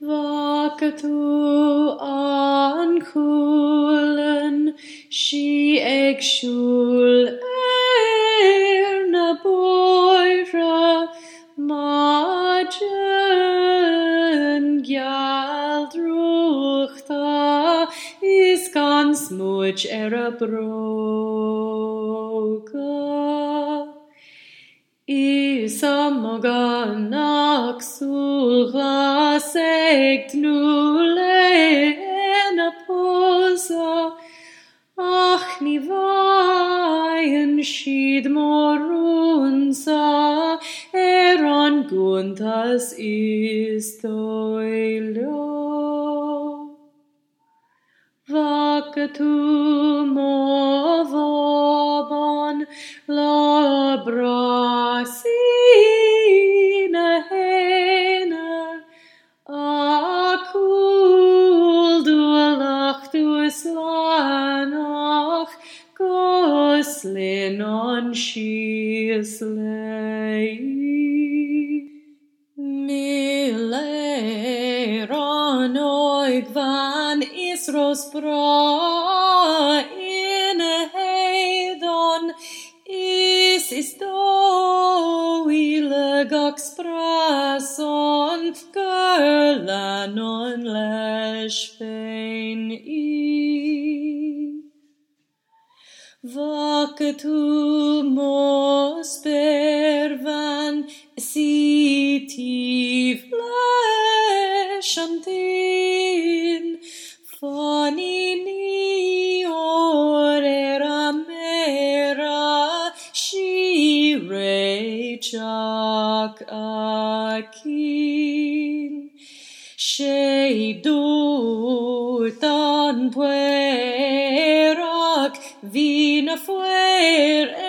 Waket u an kulen, she eg shul na boira, magen gjaldruchta, is gan smuch a broga. Isamoganak sulgas egt nulena posa, ach ni vaien shid morunsa, eran guntas istoilo. Vaketu movobon la brasina hena, akul dualach duislanach, goslin on shislei. Mileran oig van isros bra in heidon, is do ilegak sprason, gerlanon leshvein Vaketu mospervan sitiv leshantin, fanini orera mera, shirechak akin, sheidutan puerak, vina fuer